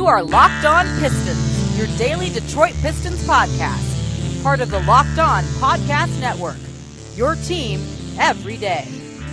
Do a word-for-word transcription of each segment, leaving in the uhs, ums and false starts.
You are Locked On Pistons, your daily Detroit Pistons podcast. Part of the Locked On Podcast Network, your team every day.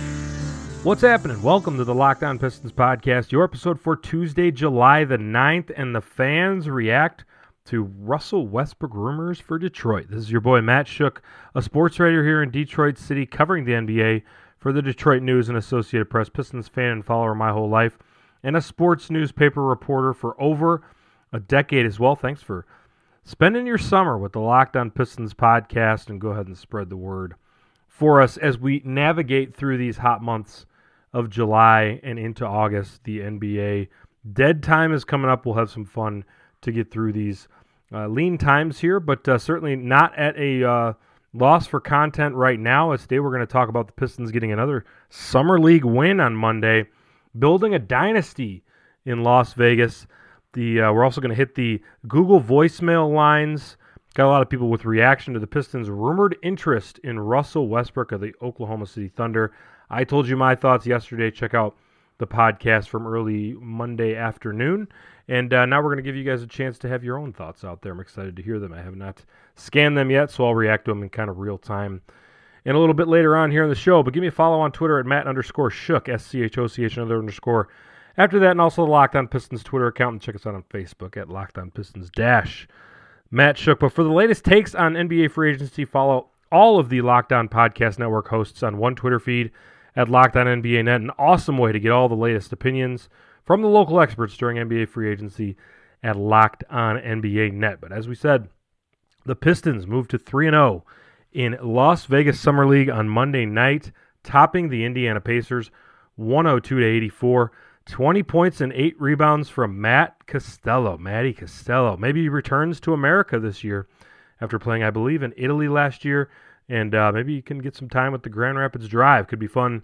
What's happening? Welcome to the Locked On Pistons podcast, your episode for Tuesday, July the ninth, and the fans react to Russell Westbrook rumors for Detroit. This is your boy Matt Shook, a sports writer here in Detroit City covering the N B A for the Detroit News and Associated Press, Pistons fan and follower my whole life, and a sports newspaper reporter for over a decade as well. Thanks for spending your summer with the Locked On Pistons podcast, and go ahead and spread the word for us as we navigate through these hot months of July and into August. The N B A dead time is coming up. We'll have some fun to get through these uh, lean times here, but uh, certainly not at a uh, loss for content right now. As today we're going to talk about the Pistons getting another Summer League win on Monday, building a dynasty in Las Vegas. The uh, we're also going to hit the Google voicemail lines. Got a lot of people with reaction to the Pistons' rumored interest in Russell Westbrook of the Oklahoma City Thunder. I told you my thoughts yesterday. Check out the podcast from early Monday afternoon. And uh, now we're going to give you guys a chance to have your own thoughts out there. I'm excited to hear them. I have not scanned them yet, so I'll react to them in kind of real time and a little bit later on here in the show. But give me a follow on Twitter at Matt underscore Shook, S C H O C H another underscore. After that, and also the Locked On Pistons Twitter account, and check us out on Facebook at Locked On Pistons Dash. Matt Shook. But for the latest takes on N B A free agency, follow all of the Locked On Podcast Network hosts on one Twitter feed at Locked On N B A Net. An awesome way to get all the latest opinions from the local experts during N B A free agency at Locked On N B A Net. But as we said, the Pistons moved to three and oh in Las Vegas Summer League on Monday night, topping the Indiana Pacers one oh two to eighty-four. twenty points and eight rebounds from Matt Costello. Matty Costello. Maybe he returns to America this year after playing, I believe, in Italy last year. And uh, maybe he can get some time with the Grand Rapids Drive. Could be fun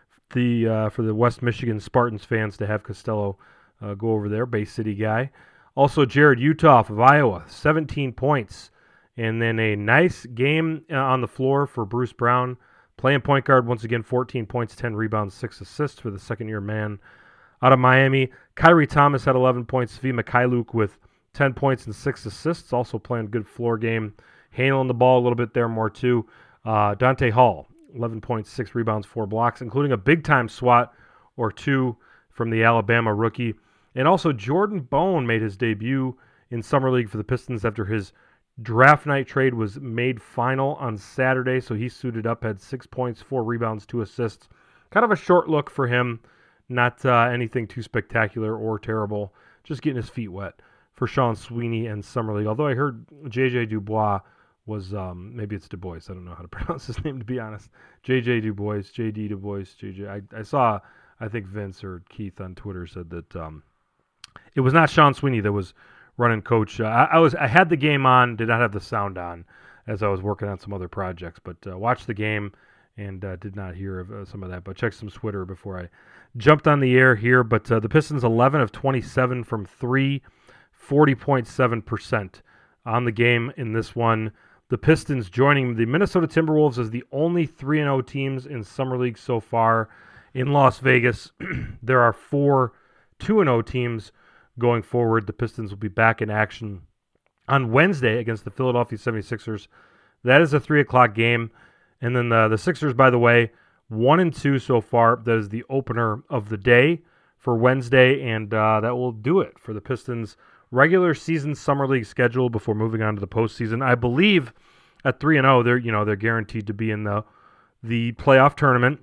the uh, for the West Michigan Spartans fans to have Costello uh, go over there, Bay City guy. Also, Jared Utoff of Iowa, seventeen points. And then a nice game uh, on the floor for Bruce Brown. Playing point guard once again, fourteen points, ten rebounds, six assists for the second-year man out of Miami. Kyrie Thomas had eleven points. Svi Mikhailuk with ten points and six assists. Also playing a good floor game. Handling the ball a little bit there more too. Uh, Dante Hall, eleven points, six rebounds, four blocks, including a big-time swat or two from the Alabama rookie. And also Jordan Bone made his debut in Summer League for the Pistons after his draft night trade was made final on Saturday. So he suited up, had six points, four rebounds, two assists. Kind of a short look for him. Not uh, anything too spectacular or terrible. Just getting his feet wet for Sean Sweeney and Summer League. Although I heard J J Dubois was, um, maybe it's Du Bois. I don't know how to pronounce his name, to be honest. J J Du Bois, J D Du Bois, J J. I, I saw, I think Vince or Keith on Twitter said that um, it was not Sean Sweeney that was running coach. Uh, I, I was, I had the game on, did not have the sound on as I was working on some other projects, but uh, watched the game and uh, did not hear of uh, some of that. But check some Twitter before I jumped on the air here. But uh, the Pistons eleven of twenty-seven from three, forty point seven percent on the game in this one. The Pistons joining the Minnesota Timberwolves as the only three and oh teams in Summer League so far in Las Vegas. There are four two and oh teams going forward. The Pistons will be back in action on Wednesday against the Philadelphia seventy-sixers. That is a three o'clock game. And then the, the Sixers, by the way, one and two so far. That is the opener of the day for Wednesday, and uh, that will do it for the Pistons' regular season Summer League schedule before moving on to the postseason. I believe at three and zero, they're you know they're guaranteed to be in the the playoff tournament,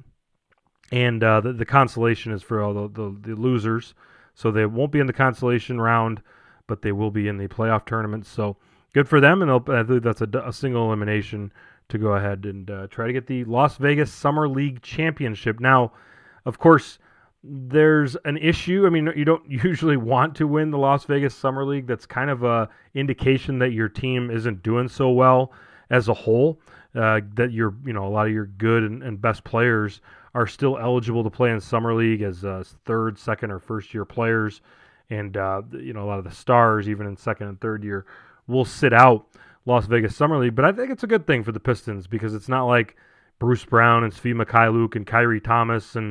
and uh, the, the consolation is for all the, the the losers. So they won't be in the consolation round, but they will be in the playoff tournament. So good for them, and I believe that's a, a single elimination to go ahead and uh, try to get the Las Vegas Summer League Championship. Now, of course, there's an issue. I mean, you don't usually want to win the Las Vegas Summer League. That's kind of a indication that your team isn't doing so well as a whole, uh, that you're, you know, a lot of your good and, and best players are still eligible to play in Summer League as uh, third, second, or first year players. And, uh, you know, a lot of the stars, even in second and third year, will sit out Las Vegas Summer League. But I think it's a good thing for the Pistons because it's not like Bruce Brown and Svi Mikhailuk and Kyrie Thomas and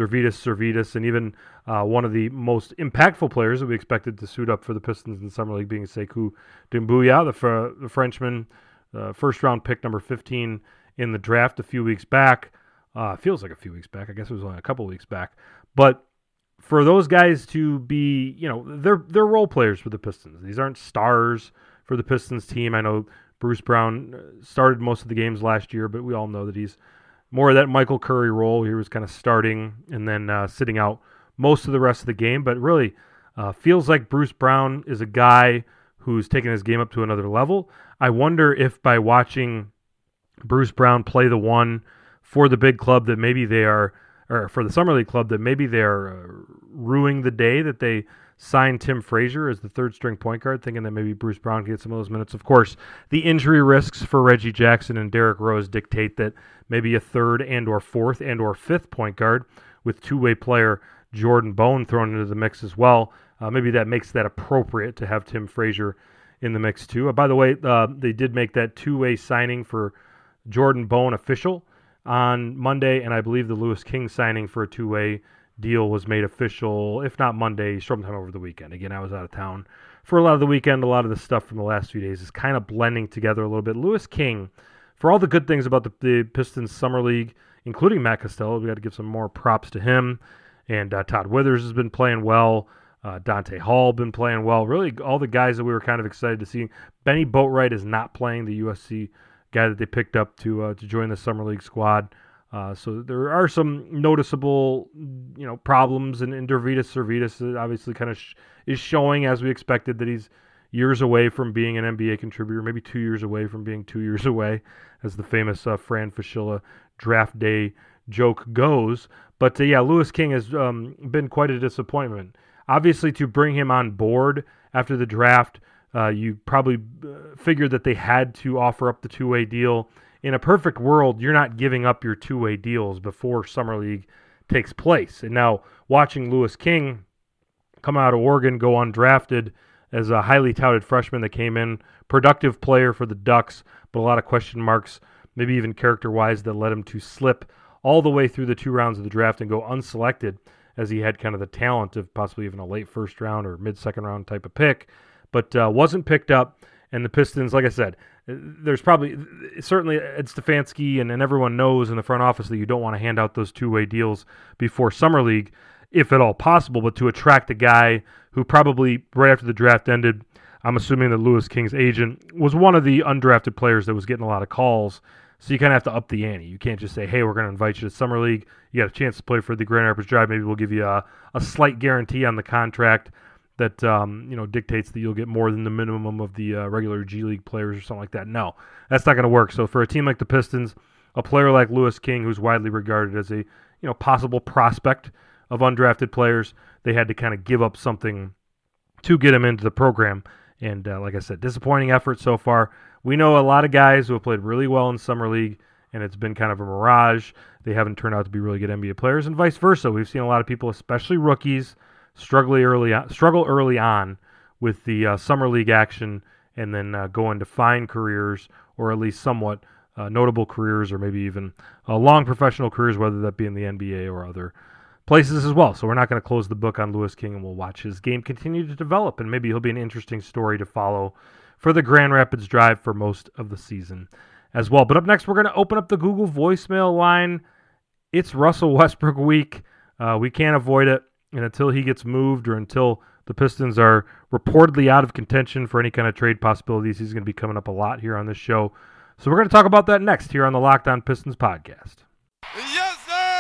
Dervitas, Servitas, and even uh, one of the most impactful players that we expected to suit up for the Pistons in the Summer League being Sekou Doumbouya, the, fr- the Frenchman, uh, first-round pick number fifteen in the draft a few weeks back. Uh, feels like a few weeks back. I guess it was only a couple weeks back. But for those guys to be, you know, they're they're role players for the Pistons. These aren't stars for the Pistons team. I know Bruce Brown started most of the games last year, but we all know that he's more of that Michael Curry role. He was kind of starting and then uh, sitting out most of the rest of the game. But really uh, feels like Bruce Brown is a guy who's taken his game up to another level. I wonder if by watching Bruce Brown play the one for the big club that maybe they are, or for the Summer League club, that maybe they're uh, ruining the day that they signed Tim Frazier as the third string point guard, thinking that maybe Bruce Brown can get some of those minutes. Of course, the injury risks for Reggie Jackson and Derrick Rose dictate that maybe a third and or fourth and or fifth point guard with two-way player Jordan Bone thrown into the mix as well. Uh, maybe that makes that appropriate to have Tim Frazier in the mix too. Uh, by the way, uh, they did make that two-way signing for Jordan Bone official on Monday, and I believe the Lewis King signing for a two-way deal was made official, if not Monday, sometime over the weekend. Again, I was out of town for a lot of the weekend. A lot of the stuff from the last few days is kind of blending together a little bit. Lewis King, for all the good things about the, the Pistons Summer League, including Matt Costello, we got to give some more props to him. And uh, Todd Withers has been playing well. Uh, Dante Hall been playing well. Really, all the guys that we were kind of excited to see. Benny Boatwright is not playing, the U S C guy that they picked up to uh, to join the Summer League squad. Uh, so there are some noticeable, you know, problems. And, and Dervitas Servitas obviously kind of sh- is showing, as we expected, that he's years away from being an N B A contributor, maybe two years away from being two years away, as the famous uh, Fran Fraschilla draft day joke goes. But uh, yeah, Lewis King has um, been quite a disappointment. Obviously, to bring him on board after the draft, uh, you probably uh, figured that they had to offer up the two-way deal. In a perfect world, you're not giving up your two-way deals before Summer League takes place. And now, watching Lewis King come out of Oregon, go undrafted as a highly touted freshman that came in, productive player for the Ducks, but a lot of question marks, maybe even character-wise, that led him to slip all the way through the two rounds of the draft and go unselected, as he had kind of the talent of possibly even a late first round or mid-second round type of pick, but uh, wasn't picked up. And the Pistons, like I said, there's probably, certainly Ed Stefanski and, and everyone knows in the front office that you don't want to hand out those two-way deals before Summer League, if at all possible, but to attract a guy who probably right after the draft ended, I'm assuming that Lewis King's agent was one of the undrafted players that was getting a lot of calls. So you kind of have to up the ante. You can't just say, hey, we're going to invite you to Summer League. You got a chance to play for the Grand Rapids Drive. Maybe we'll give you a, a slight guarantee on the contract that um, you know dictates that you'll get more than the minimum of the uh, regular G League players or something like that. No, that's not going to work. So for a team like the Pistons, a player like Lewis King, who's widely regarded as a you know possible prospect of undrafted players, they had to kind of give up something to get him into the program. And uh, like I said, disappointing effort so far. We know a lot of guys who have played really well in Summer League, and it's been kind of a mirage. They haven't turned out to be really good N B A players, and vice versa. We've seen a lot of people, especially rookies, struggle early on, struggle early on with the uh, Summer League action, and then uh, go into fine careers, or at least somewhat uh, notable careers, or maybe even uh, long professional careers, whether that be in the N B A or other places as well. So we're not going to close the book on Lewis King, and we'll watch his game continue to develop, and maybe he'll be an interesting story to follow for the Grand Rapids Drive for most of the season as well. But up next, we're going to open up the Google voicemail line. It's Russell Westbrook week. Uh, we can't avoid it, and until he gets moved or until the Pistons are reportedly out of contention for any kind of trade possibilities, he's going to be coming up a lot here on this show. So we're going to talk about that next here on the Locked On Pistons podcast. Yes,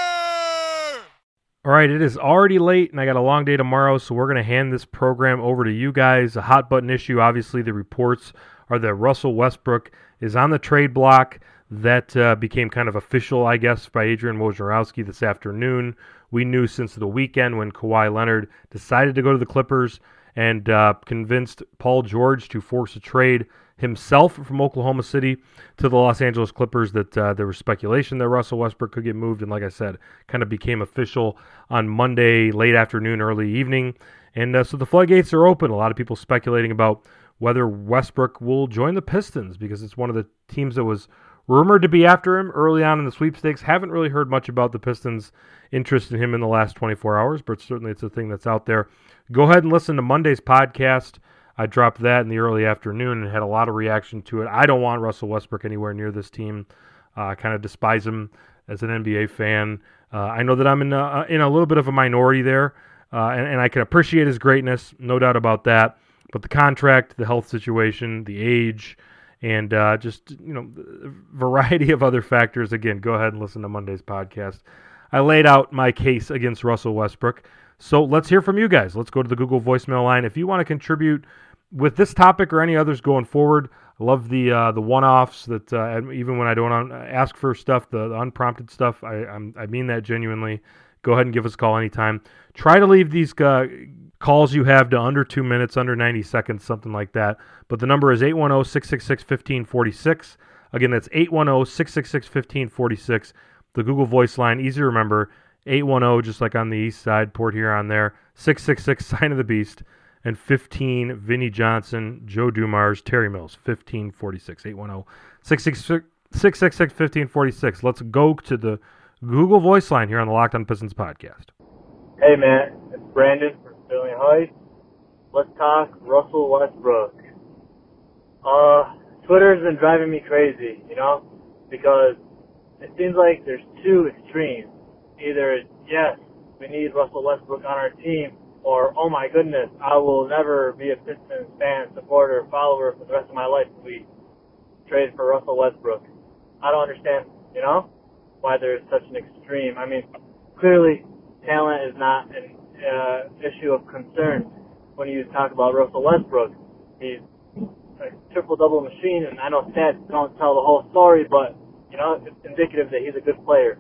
sir! All right, it is already late, and I got a long day tomorrow, so we're going to hand this program over to you guys. A hot-button issue, obviously, the reports are that Russell Westbrook is on the trade block. That uh, became kind of official, I guess, by Adrian Wojnarowski this afternoon. We knew since the weekend when Kawhi Leonard decided to go to the Clippers and uh, convinced Paul George to force a trade himself from Oklahoma City to the Los Angeles Clippers that uh, there was speculation that Russell Westbrook could get moved. And like I said, kind of became official on Monday, late afternoon, early evening. And uh, so the floodgates are open. A lot of people speculating about whether Westbrook will join the Pistons because it's one of the teams that was rumored to be after him early on in the sweepstakes. Haven't really heard much about the Pistons' interest in him in the last twenty-four hours, but certainly it's a thing that's out there. Go ahead and listen to Monday's podcast. I dropped that in the early afternoon and had a lot of reaction to it. I don't want Russell Westbrook anywhere near this team. Uh, I kind of despise him as an N B A fan. Uh, I know that I'm in a, in a little bit of a minority there, uh, and, and I can appreciate his greatness, no doubt about that. But the contract, the health situation, the age, and uh, just, you know, a variety of other factors. Again, go ahead and listen to Monday's podcast. I laid out my case against Russell Westbrook. So let's hear from you guys. Let's go to the Google voicemail line. If you want to contribute with this topic or any others going forward, I love the uh, the one-offs that uh, even when I don't ask for stuff, the, the unprompted stuff, I I'm, I mean that genuinely. Go ahead and give us a call anytime. Try to leave these uh, calls you have to under two minutes, under ninety seconds, something like that. But the number is eight one zero, six six six, one five four six. Again, that's eight one zero, six six six, one five four six. The Google voice line, easy to remember, eight one zero, just like on the east side, Port Huron there, six six six, Sign of the Beast, and fifteen, Vinnie Johnson, Joe Dumars, Terry Mills, fifteen forty-six, eight one zero, six six six, one five four six. Let's go to the Google voice line here on the Locked On Pistons podcast. Hey, man, it's Brandon from Sterling Heights. Let's talk Russell Westbrook. Uh, Twitter's been driving me crazy, you know, because it seems like there's two extremes. Either, yes, we need Russell Westbrook on our team, or, oh my goodness, I will never be a Pistons fan, supporter, follower for the rest of my life if we trade for Russell Westbrook. I don't understand, you know, why there's such an extreme. I mean, clearly, talent is not an uh, issue of concern when you talk about Russell Westbrook. He's a triple-double machine, and I know stats don't tell the whole story, but, you know, it's indicative that he's a good player.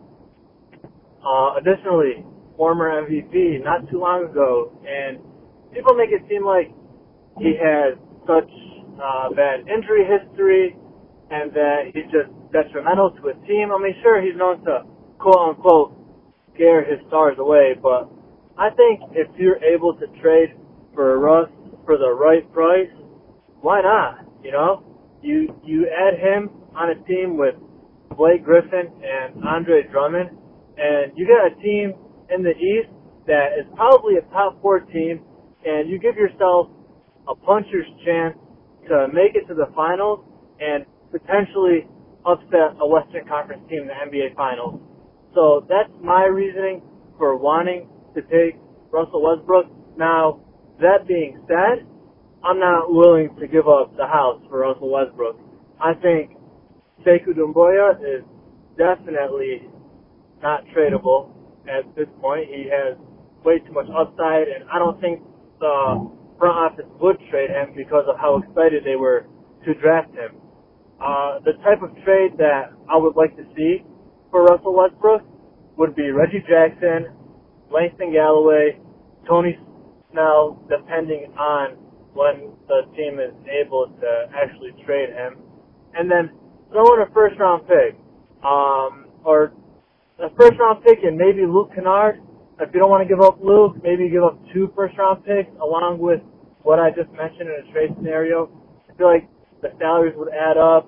Uh, additionally, former M V P not too long ago, and people make it seem like he has such uh, bad injury history and that he's just detrimental to his team. I mean, sure, he's known to quote-unquote scare his stars away, but I think if you're able to trade for Russ for the right price, why not? You know, you you add him on a team with Blake Griffin and Andre Drummond, and you got a team in the East that is probably a top four team, and you give yourself a puncher's chance to make it to the finals and potentially upset a Western Conference team in the N B A Finals. So that's my reasoning for wanting to take Russell Westbrook. Now, that being said, I'm not willing to give up the house for Russell Westbrook. I think Sekou Doumbouya is definitely not tradable at this point. He has way too much upside, and I don't think the front office would trade him because of how excited they were to draft him. Uh, the type of trade that I would like to see for Russell Westbrook would be Reggie Jackson, Langston Galloway, Tony Snell, depending on when the team is able to actually trade him, and then throw in a first-round pick, um, or a first-round pick and maybe Luke Kennard. If you don't want to give up Luke, maybe give up two first-round picks along with what I just mentioned in a trade scenario. I feel like the salaries would add up.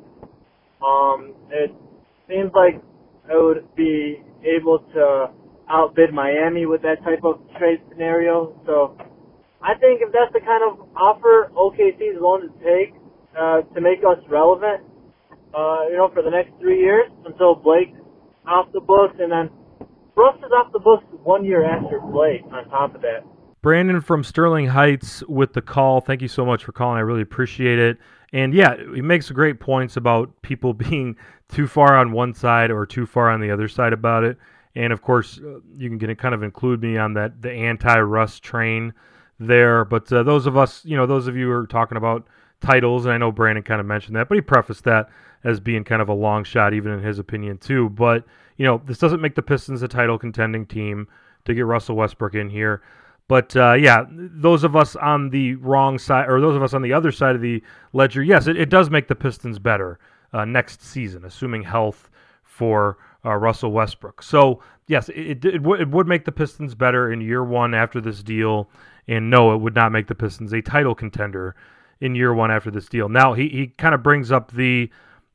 Um, it seems like I would be able to outbid Miami with that type of trade scenario. So I think if that's the kind of offer O K C is willing to take uh, to make us relevant, uh, you know, for the next three years until Blake's off the books, and then Russ is off the books one year after Blake on top of that. Brandon from Sterling Heights with the call. Thank you so much for calling. I really appreciate it. And yeah, he makes great points about people being too far on one side or too far on the other side about it. And of course, you can get, kind of include me on that the anti-Russ train there. But uh, those of us, you know, those of you who are talking about titles, and I know Brandon kind of mentioned that, but he prefaced that as being kind of a long shot, even in his opinion too. But you know, this doesn't make the Pistons a title contending team to get Russell Westbrook in here. But, uh, yeah, those of us on the wrong side, or those of us on the other side of the ledger, yes, it, it does make the Pistons better uh, next season, assuming health for uh, Russell Westbrook. So, yes, it, it, w- it would make the Pistons better in year one after this deal, and no, it would not make the Pistons a title contender in year one after this deal. Now, he, he kind of brings up the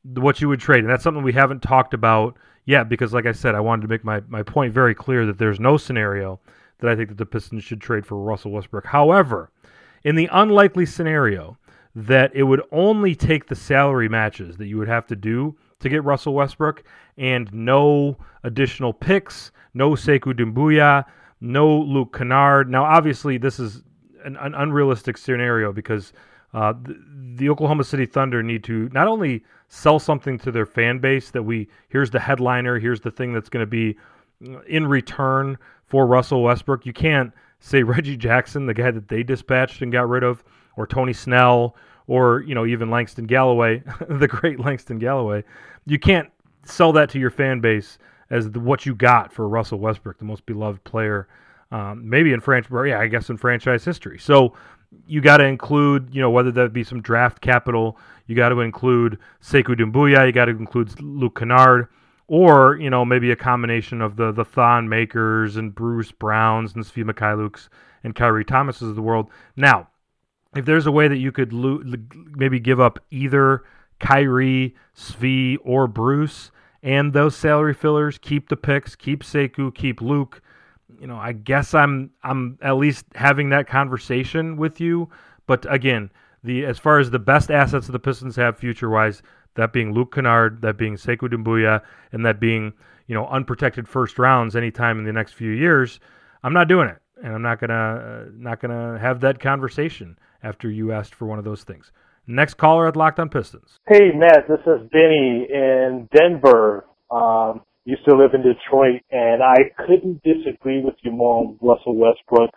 what you would trade. And that's something we haven't talked about yet because, like I said, I wanted to make my, my point very clear that there's no scenario that I think that the Pistons should trade for Russell Westbrook. However, in the unlikely scenario that it would only take the salary matches that you would have to do to get Russell Westbrook and no additional picks, no Sekou Doumbouya, no Luke Kennard. Now, obviously, this is an, an unrealistic scenario because uh, the, the Oklahoma City Thunder need to not only sell something to their fan base that we, here's the headliner, here's the thing that's going to be in return for Russell Westbrook. You can't say Reggie Jackson, the guy that they dispatched and got rid of, or Tony Snell, or, you know, even Langston Galloway, the great Langston Galloway. You can't sell that to your fan base as the, what you got for Russell Westbrook, the most beloved player, um, maybe in franchise, yeah, I guess in franchise history. So you got to include, you know, whether that be some draft capital, you got to include Sekou Doumbouya, you got to include Luke Kennard, or, you know, maybe a combination of the the Thon Makers and Bruce Browns and Svi Mikhailuks and Kyrie Thomases of the world. Now, if there's a way that you could lo- maybe give up either Kyrie, Svi, or Bruce and those salary fillers, keep the picks, keep Sekou, keep Luke, you know, I guess I'm I'm at least having that conversation with you. But again, the as far as the best assets that the Pistons have future-wise, that being Luke Kennard, that being Sekou Doumbouya, and that being, you know, unprotected first rounds anytime in the next few years, I'm not doing it, and I'm not gonna uh, not gonna have that conversation after you asked for one of those things. Next caller at Locked On Pistons. Hey, Matt, this is Benny in Denver. Um, used to live in Detroit, and I couldn't disagree with you more on Russell Westbrook.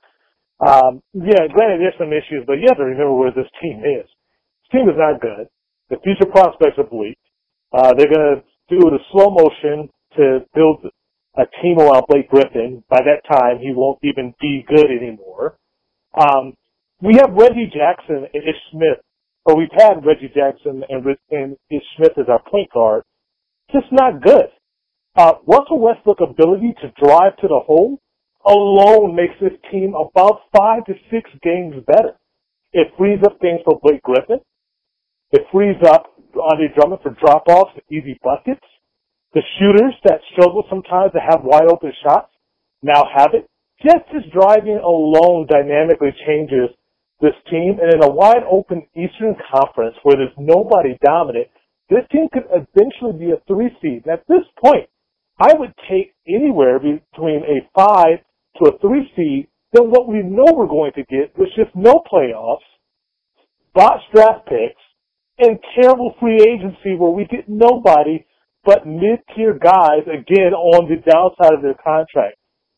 Um, yeah, granted, there's some issues, but you have to remember where this team is. This team is not good. The future prospects are bleak. Uh, they're going to do it in slow motion to build a team around Blake Griffin. By that time, he won't even be good anymore. Um, we have Reggie Jackson and Ish Smith, or we've had Reggie Jackson and, and Ish Smith as our point guard. Just not good. Uh, Russell Westbrook's ability to drive to the hole alone makes this team about five to six games better. It frees up things for Blake Griffin. It frees up Andre Drummond for drop-offs and easy buckets. The shooters that struggle sometimes to have wide-open shots now have it. Just his driving alone dynamically changes this team. And in a wide-open Eastern Conference where there's nobody dominant, this team could eventually be a three seed. And at this point, I would take anywhere between a five to a three seed than what we know we're going to get, which is no playoffs, botched draft picks, and terrible free agency where we get nobody but mid-tier guys, again, on the downside of their contract.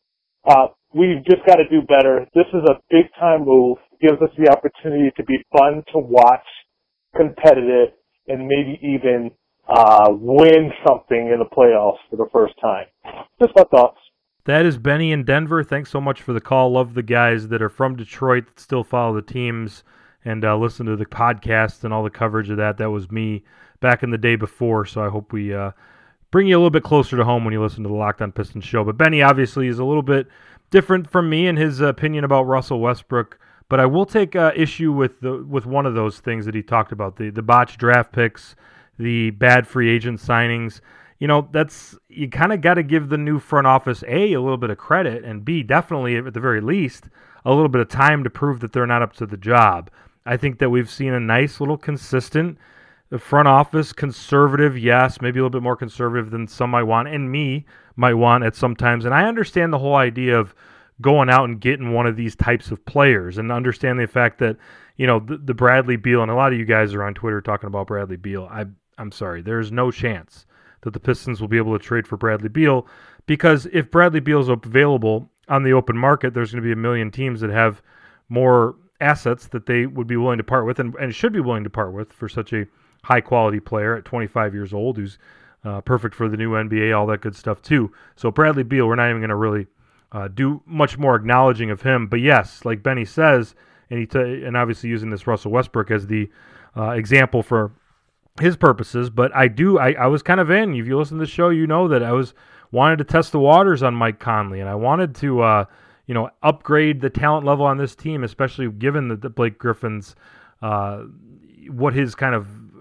Uh, we've just got to do better. This is a big-time move. Gives us the opportunity to be fun to watch, competitive, and maybe even uh, win something in the playoffs for the first time. Just my thoughts. That is Benny in Denver. Thanks so much for the call. Love the guys that are from Detroit that still follow the teams and uh, listen to the podcast and all the coverage of that. That was me back in the day before, so I hope we uh, bring you a little bit closer to home when you listen to the Locked On Pistons show. But Benny obviously is a little bit different from me in his opinion about Russell Westbrook, but I will take uh, issue with the with one of those things that he talked about, the, the botched draft picks, the bad free agent signings. You know, that's you kind of got to give the new front office, A, a little bit of credit, and B, definitely, at the very least, a little bit of time to prove that they're not up to the job. I think that we've seen a nice little consistent front office, conservative, yes, maybe a little bit more conservative than some might want, and me might want at some times. And I understand the whole idea of going out and getting one of these types of players and understand the fact that, you know, the, the Bradley Beal, and a lot of you guys are on Twitter talking about Bradley Beal. I, I'm sorry, there's no chance that the Pistons will be able to trade for Bradley Beal, because if Bradley Beal is available on the open market, there's going to be a million teams that have more assets that they would be willing to part with and, and should be willing to part with for such a high-quality player at twenty-five years old who's uh, perfect for the new N B A, all that good stuff too. So Bradley Beal, we're not even going to really uh, do much more acknowledging of him. But yes, like Benny says, and he t- and obviously using this Russell Westbrook as the uh, example for his purposes, but I do, I, I was kind of in. If you listen to the show, you know that I was wanted to test the waters on Mike Conley, and I wanted to, uh, you know, upgrade the talent level on this team, especially given that the Blake Griffin's, uh, what his kind of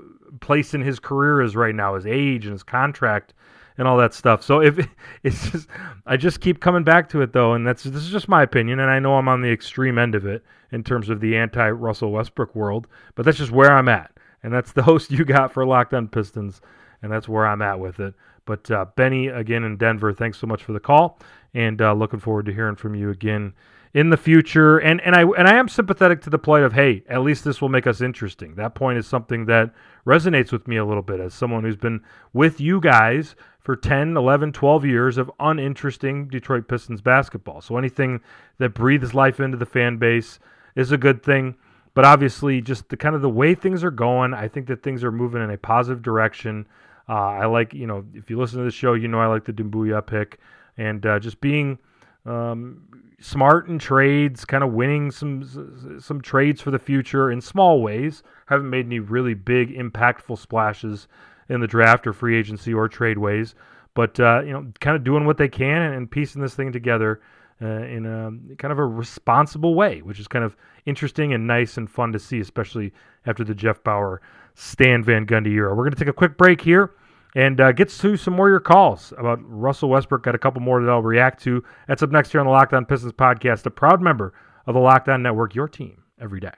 place in his career is right now, his age and his contract and all that stuff. So if it's just, I just keep coming back to it though, and that's this is just my opinion, and I know I'm on the extreme end of it in terms of the anti-Russell Westbrook world, but that's just where I'm at, and that's the host you got for Locked On Pistons, and that's where I'm at with it. But uh, Benny, again in Denver, thanks so much for the call, and uh, looking forward to hearing from you again in the future. And and I and I am sympathetic to the plight of, hey, at least this will make us interesting. That point is something that resonates with me a little bit as someone who's been with you guys for ten, eleven, twelve years of uninteresting Detroit Pistons basketball. So anything that breathes life into the fan base is a good thing. But obviously, just the kind of the way things are going, I think that things are moving in a positive direction. Uh, I like, you know, if you listen to the show, you know I like the Doumbouya pick. And uh, just being um, smart in trades, kind of winning some some trades for the future in small ways. Haven't made any really big, impactful splashes in the draft or free agency or trade ways. But, uh, you know, kind of doing what they can and, and piecing this thing together uh, in a kind of a responsible way, which is kind of interesting and nice and fun to see, especially after the Jeff Bower, Stan Van Gundy era. We're going to take a quick break here and uh, get to some more of your calls about Russell Westbrook. Got a couple more that I'll react to. That's up next here on the Locked On Pistons podcast, a proud member of the Locked On Network, your team every day.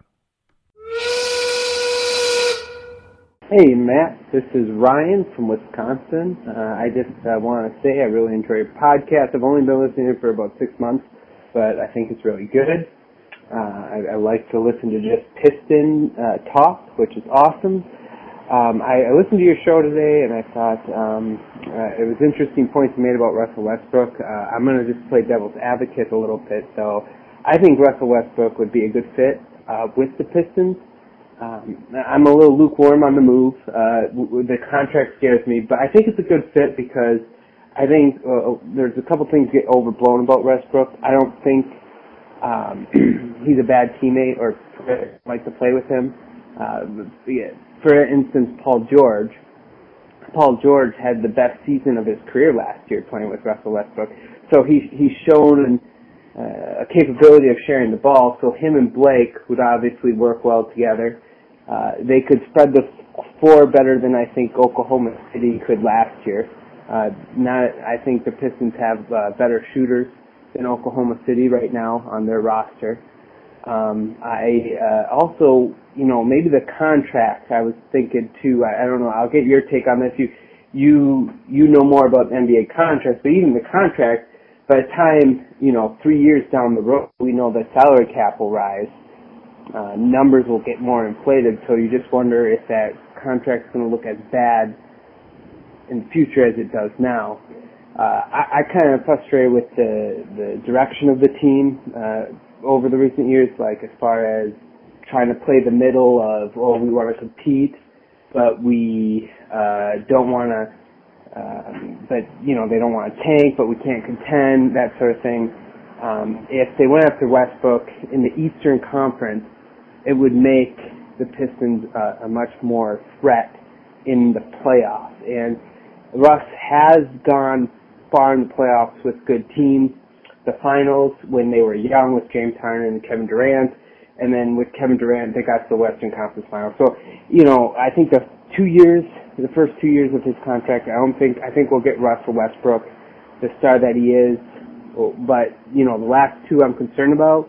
Hey, Matt. This is Ryan from Wisconsin. Uh, I just uh, want to say I really enjoy your podcast. I've only been listening to it for about six months, but I think it's really good. Uh, I, I like to listen to just Piston uh, talk, which is awesome. Um, I, I listened to your show today, and I thought um, uh, it was interesting points you made about Russell Westbrook. Uh, I'm going to just play devil's advocate a little bit. So I think Russell Westbrook would be a good fit uh, with the Pistons. Um, I'm a little lukewarm on the move. Uh, the contract scares me, but I think it's a good fit because I think uh, there's a couple things get overblown about Westbrook. I don't think um, he's a bad teammate or like to play with him. Uh, for instance, Paul George. Paul George had the best season of his career last year playing with Russell Westbrook. So he, he's shown an, uh, a capability of sharing the ball. So him and Blake would obviously work well together. Uh, they could spread the floor better than I think Oklahoma City could last year. Uh, not, I think the Pistons have uh, better shooters than Oklahoma City right now on their roster. Um, I uh, also, you know, maybe the contract. I was thinking too. I, I don't know. I'll get your take on this. You, you, you know more about N B A contracts, but even the contract. By the time, you know, three years down the road, we know the salary cap will rise. Uh, numbers will get more inflated. So you just wonder if that contract's going to look as bad in the future as it does now. Uh, I, I kind of frustrated with the the direction of the team. Uh, over the recent years, like as far as trying to play the middle of, oh, we want to compete, but we uh, don't want to, uh, but, you know, they don't want to tank, but we can't contend, that sort of thing. Um, if they went after Westbrook in the Eastern Conference, it would make the Pistons uh, a much more threat in the playoffs. And Russ has gone far in the playoffs with good teams. The finals when they were young with James Harden and Kevin Durant, and then with Kevin Durant they got to the Western Conference Finals. So, you know, I think the two years, the first two years of his contract, I don't think I think we'll get Russell Westbrook, the star that he is. But you know, the last two I'm concerned about.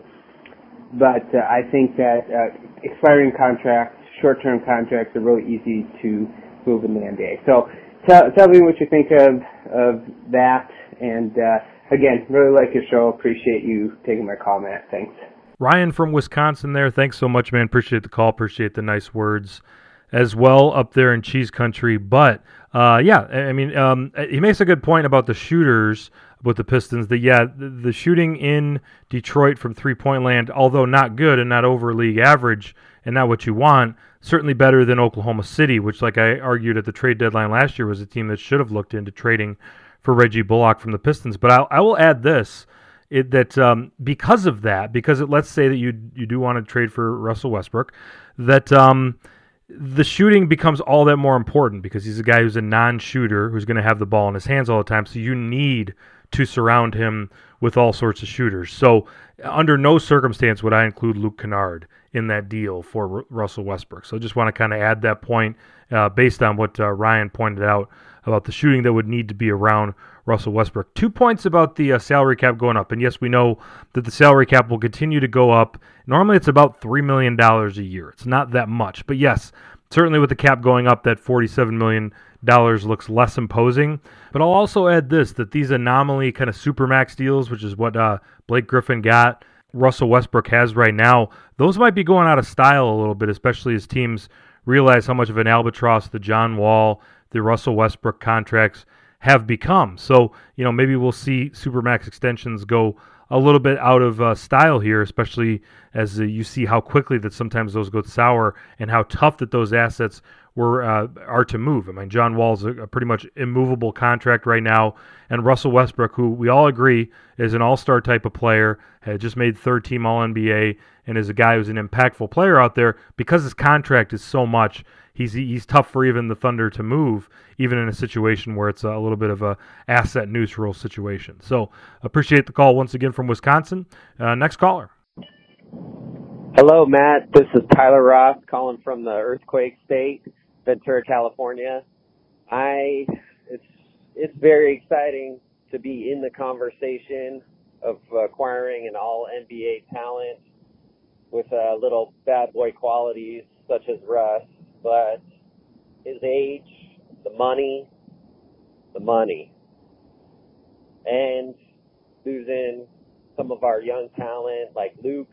But uh, I think that uh, expiring contracts, short-term contracts, are really easy to move in the N B A. So, tell tell me what you think of of that and. Uh, Again, really like your show. Appreciate you taking my call, Matt. Thanks. Ryan from Wisconsin there. Thanks so much, man. Appreciate the call. Appreciate the nice words as well up there in Cheese Country. But, uh, yeah, I mean, um, he makes a good point about the shooters with the Pistons. That, yeah, the, the shooting in Detroit from three-point land, although not good and not over league average and not what you want, certainly better than Oklahoma City, which, like I argued at the trade deadline last year, was a team that should have looked into trading for Reggie Bullock from the Pistons. But I, I will add this, it, that um, because of that, because it, let's say that you you do want to trade for Russell Westbrook, that um, the shooting becomes all that more important because he's a guy who's a non-shooter who's going to have the ball in his hands all the time. So you need to surround him with all sorts of shooters. So under no circumstance would I include Luke Kennard in that deal for R- Russell Westbrook. So just want to kind of add that point uh, based on what uh, Ryan pointed out about the shooting that would need to be around Russell Westbrook. Two points about the uh, salary cap going up. And yes, we know that the salary cap will continue to go up. Normally it's about three million dollars a year. It's not that much. But yes, certainly with the cap going up, that forty-seven million dollars looks less imposing. But I'll also add this, that these anomaly kind of supermax deals, which is what uh, Blake Griffin got, Russell Westbrook has right now, those might be going out of style a little bit, especially as teams realize how much of an albatross the John Wall, the Russell Westbrook contracts have become. So, you know, maybe we'll see supermax extensions go a little bit out of uh, style here, especially as uh, you see how quickly that sometimes those go sour and how tough that those assets were uh, are to move. I mean, John Wall's a, a pretty much immovable contract right now, and Russell Westbrook, who we all agree is an all-star type of player, had just made third-team All N B A, and is a guy who's an impactful player out there. Because his contract is so much, he's he's tough for even the Thunder to move, even in a situation where it's a little bit of a asset neutral situation. So appreciate the call once again from Wisconsin. Uh, next caller. Hello, Matt. This is Tyler Ross calling from the earthquake state, Ventura, California. I it's it's very exciting to be in the conversation of acquiring an all N B A talent with uh, little bad boy qualities such as Russ, but his age, the money, the money, and losing some of our young talent like Luke,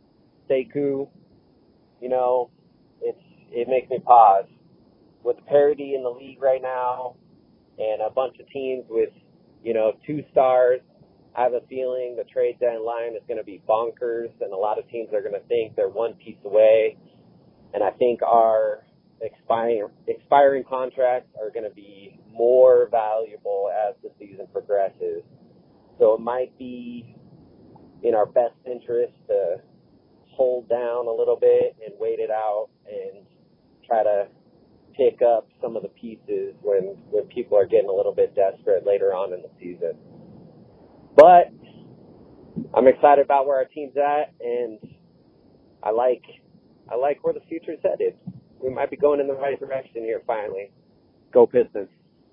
Sekou, you know, it's it makes me pause. With the parity in the league right now and a bunch of teams with, you know, two stars, I have a feeling the trade deadline is going to be bonkers, and a lot of teams are going to think they're one piece away. And I think our expiring expiring contracts are going to be more valuable as the season progresses. So it might be in our best interest to hold down a little bit and wait it out and try to pick up some of the pieces when, when people are getting a little bit desperate later on in the season. But I'm excited about where our team's at, and I like I like where the future's headed. We might be going in the right direction here finally. Go Pistons.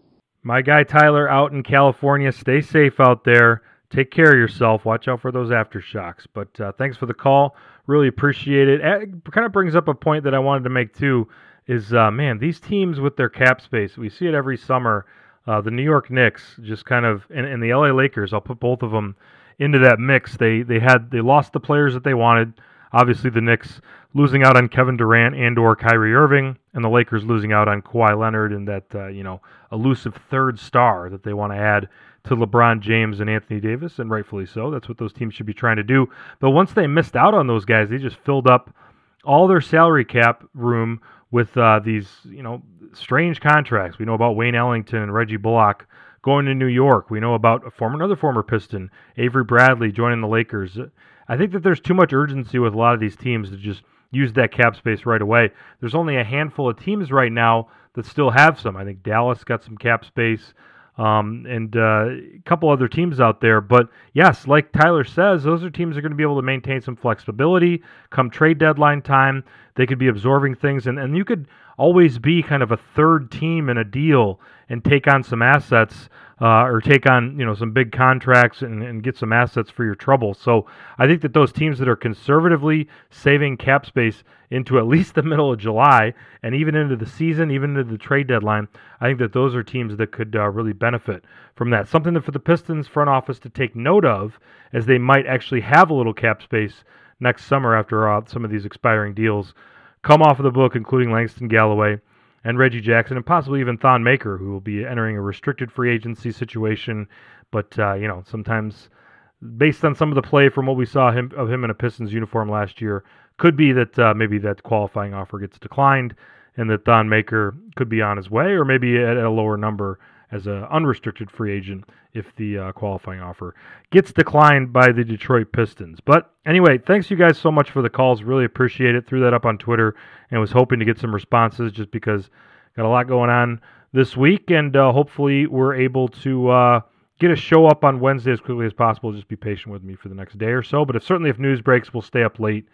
My guy Tyler out in California. Stay safe out there. Take care of yourself. Watch out for those aftershocks. But uh, thanks for the call. Really appreciate it. It kind of brings up a point that I wanted to make too, is, uh, man, these teams with their cap space, we see it every summer. Uh, the New York Knicks just kind of, and, and the L A Lakers, I'll put both of them into that mix. They they had they lost the players that they wanted. Obviously, the Knicks losing out on Kevin Durant and or Kyrie Irving, and the Lakers losing out on Kawhi Leonard and that uh, you know elusive third star that they want to add to LeBron James and Anthony Davis, and rightfully so. That's what those teams should be trying to do. But once they missed out on those guys, they just filled up all their salary cap room with uh, these, you know, strange contracts. We know about Wayne Ellington and Reggie Bullock going to New York. We know about a former, another former Piston, Avery Bradley, joining the Lakers. I think that there's too much urgency with a lot of these teams to just use that cap space right away. There's only a handful of teams right now that still have some. I think Dallas got some cap space. Um, and uh, a couple other teams out there. But yes, like Tyler says, those are teams that are going to be able to maintain some flexibility come trade deadline time. They could be absorbing things, and, and you could always be kind of a third team in a deal and take on some assets uh, or take on, you know, some big contracts and, and get some assets for your trouble. So I think that those teams that are conservatively saving cap space into at least the middle of July and even into the season, even into the trade deadline, I think that those are teams that could uh, really benefit from that. Something that for the Pistons front office to take note of, as they might actually have a little cap space next summer after uh, some of these expiring deals come off of the book, including Langston Galloway and Reggie Jackson, and possibly even Thon Maker, who will be entering a restricted free agency situation. But, uh, you know, sometimes based on some of the play from what we saw him of him in a Pistons uniform last year, could be that uh, maybe that qualifying offer gets declined and that Thon Maker could be on his way, or maybe at a lower number as an unrestricted free agent if the uh, qualifying offer gets declined by the Detroit Pistons. But anyway, thanks you guys so much for the calls. Really appreciate it. Threw that up on Twitter and was hoping to get some responses just because got a lot going on this week, and uh, hopefully we're able to uh, get a show up on Wednesday as quickly as possible. Just be patient with me for the next day or so. But if certainly if news breaks, we'll stay up late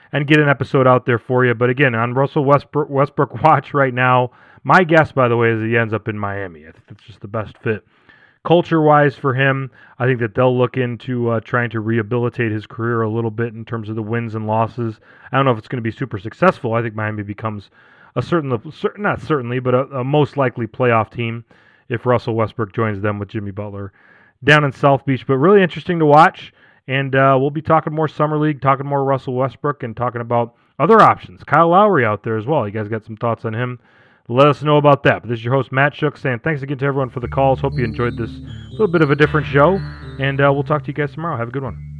and get an episode out there for you. But again, on Russell Westbrook, Westbrook watch right now, my guess, by the way, is he ends up in Miami. I think that's just the best fit. Culture-wise for him, I think that they'll look into uh, trying to rehabilitate his career a little bit in terms of the wins and losses. I don't know if it's going to be super successful. I think Miami becomes a certain, not certainly, but a, a most likely playoff team if Russell Westbrook joins them with Jimmy Butler down in South Beach. But really interesting to watch, and uh, we'll be talking more Summer League, talking more Russell Westbrook, and talking about other options. Kyle Lowry out there as well. You guys got some thoughts on him? Let us know about that. But this is your host, Matt Shook, saying thanks again to everyone for the calls. Hope you enjoyed this little bit of a different show, and uh, we'll talk to you guys tomorrow. Have a good one.